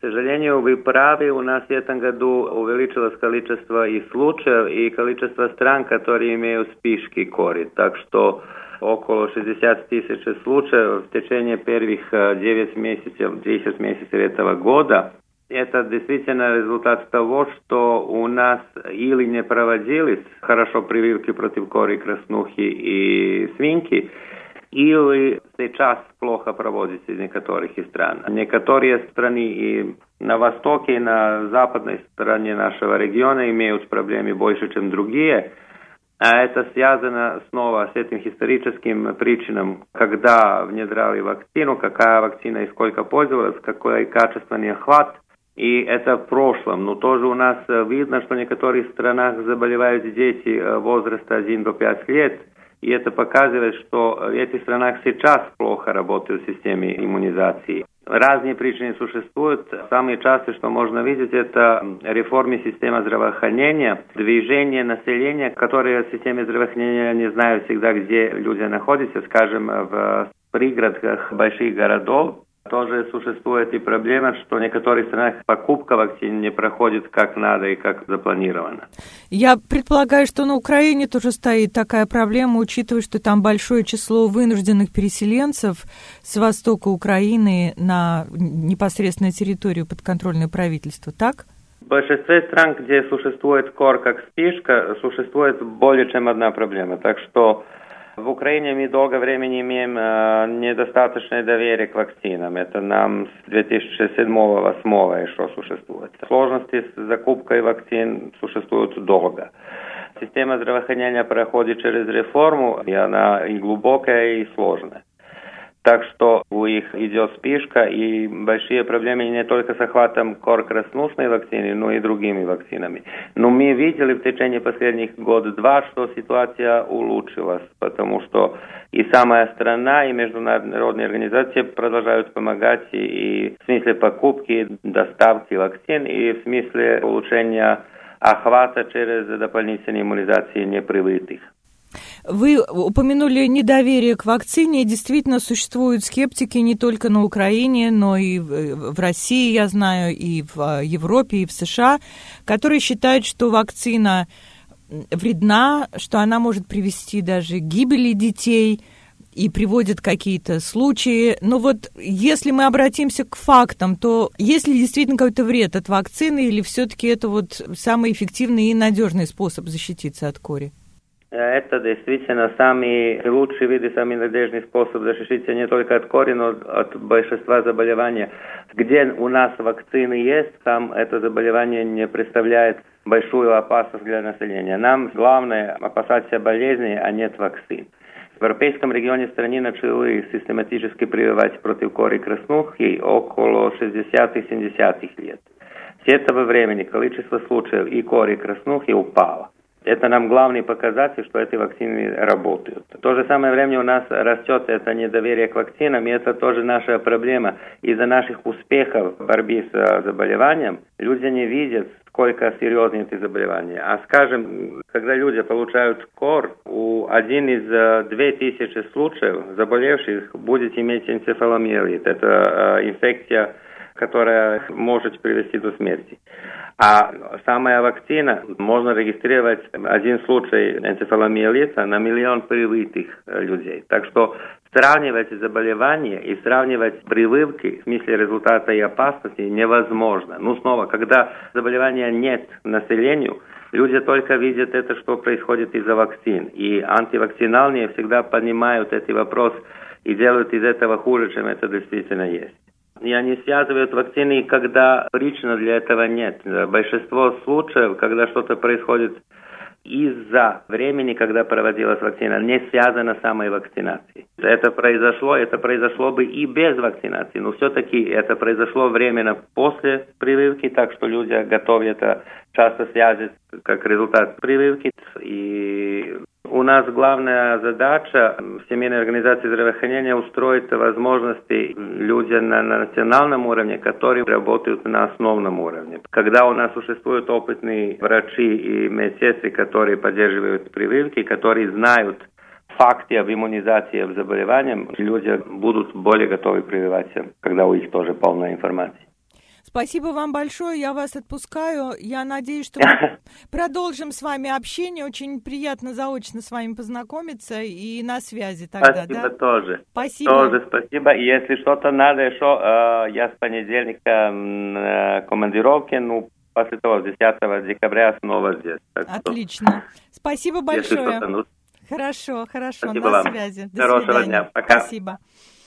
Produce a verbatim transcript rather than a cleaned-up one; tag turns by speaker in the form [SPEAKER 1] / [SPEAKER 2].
[SPEAKER 1] сожалению, вы правы, у нас в этом году увеличилось количество и случаев, и количество стран, которые имеют спишки кори. Так что около шестьдесят тысяч случаев в течение первых девяти месяцев, десяти месяцев этого года. Это действительно результат того, что у нас или не проводились хорошо прививки против кори, краснухи и свинки, или сейчас плохо проводится в некоторых из стран. Некоторые страны и на востоке, и на западной стороне нашего региона имеют проблемы больше, чем другие. А это связано снова с этим историческим причинам, когда внедряли вакцину, какая вакцина и сколько пользовалась, какой качественный охват. И это в прошлом. Но тоже у нас видно, что в некоторых странах заболевают дети возраста один до пяти лет. И это показывает, что в этих странах сейчас плохо работает система иммунизации. Разные причины существуют. Самые частые, что можно видеть, это реформы системы здравоохранения, движение населения, которое в системе здравоохранения не знают всегда, где люди находятся, скажем, в пригородах больших городов. Тоже существует и проблема, что в некоторых странах покупка вакцин не проходит как надо и как запланировано.
[SPEAKER 2] Я предполагаю, что на Украине тоже стоит такая проблема, учитывая, что там большое число вынужденных переселенцев с востока Украины на непосредственную территорию подконтрольного правительства, так?
[SPEAKER 1] В большинстве стран, где существует кор как спишка, существует более чем одна проблема. Так что в Украине мы долгое время не имеем э, недостаточное доверие к вакцинам. Это нам с две тысячи седьмого — две тысячи восьмого еще существует. Сложности с закупкой вакцин существуют долго. Система здравоохранения проходит через реформу, и она и глубокая, и сложная. Так что у них идет спешка, и большие проблемы не только с охватом кор-краснушной вакцины, но и другими вакцинами. Но мы видели в течение последних год-два, что ситуация улучшилась, потому что и самая страна, и международные организации продолжают помогать и, и в смысле покупки, доставки вакцин, и в смысле улучшения охвата через дополнительные иммунизации непривитых.
[SPEAKER 2] Вы упомянули недоверие к вакцине. Действительно, существуют скептики не только на Украине, но и в России, я знаю, и в Европе, и в США, которые считают, что вакцина вредна, что она может привести даже к гибели детей и приводит какие-то случаи. Но вот если мы обратимся к фактам, то есть ли действительно какой-то вред от вакцины или все-таки это вот самый эффективный и надежный способ защититься от кори?
[SPEAKER 1] Это действительно самый лучший вид и самый надежный способ защититься не только от кори, но от большинства заболеваний. Где у нас вакцины есть, там это заболевание не представляет большую опасность для населения. Нам главное опасаться болезней, а не вакцин. В европейском регионе страны начали систематически прививать против кори краснухи около шестидесятых-семидесятых лет. С этого времени количество случаев и кори краснухи упало. Это нам главный показатель, что эти вакцины работают. В то же самое время у нас растет это недоверие к вакцинам, и это тоже наша проблема. Из-за наших успехов в борьбе с заболеванием люди не видят, сколько серьезны эти заболевания. А скажем, когда люди получают кор, у один из две тысячи случаев заболевших будет иметь энцефаломиелит. Это э, инфекция, которая может привести до смерти. А самая вакцина, можно регистрировать один случай энцефаломиелита на миллион привитых людей. Так что сравнивать заболевания и сравнивать прививки в смысле результата и опасности невозможно. Ну, снова, когда заболевания нет населению, люди только видят это, что происходит из-за вакцин. И антивакцинальные всегда понимают этот вопрос и делают из этого хуже, чем это действительно есть. И они связывают вакцины, когда причин для этого нет. Большинство случаев, когда что-то происходит из-за времени, когда проводилась вакцина, не связано с самой вакцинацией. Это произошло, это произошло бы и без вакцинации, но все-таки это произошло временно после прививки, так что люди готовы это часто связывать как результат прививки. И у нас главная задача в Всемирной организации здравоохранения устроить возможности людям на, на национальном уровне, которые работают на основном уровне. Когда у нас существуют опытные врачи и медсестры, которые поддерживают прививки, которые знают факты об иммунизации, об заболеваниях, люди будут более готовы прививаться, когда у них тоже полная информация.
[SPEAKER 2] Спасибо вам большое, я вас отпускаю. Я надеюсь, что мы продолжим с вами общение. Очень приятно заочно с вами познакомиться и на связи тогда,
[SPEAKER 1] спасибо,
[SPEAKER 2] да?
[SPEAKER 1] тоже.
[SPEAKER 2] Спасибо.
[SPEAKER 1] Тоже спасибо. И если что-то надо еще, я с понедельника в командировке, ну, после того, десятого декабря снова здесь.
[SPEAKER 2] Отлично. Что, спасибо большое.
[SPEAKER 1] Ну...
[SPEAKER 2] Хорошо, хорошо,
[SPEAKER 1] спасибо
[SPEAKER 2] на
[SPEAKER 1] вам.
[SPEAKER 2] связи. До
[SPEAKER 1] Хорошего
[SPEAKER 2] свидания.
[SPEAKER 1] дня. Пока.
[SPEAKER 2] Спасибо.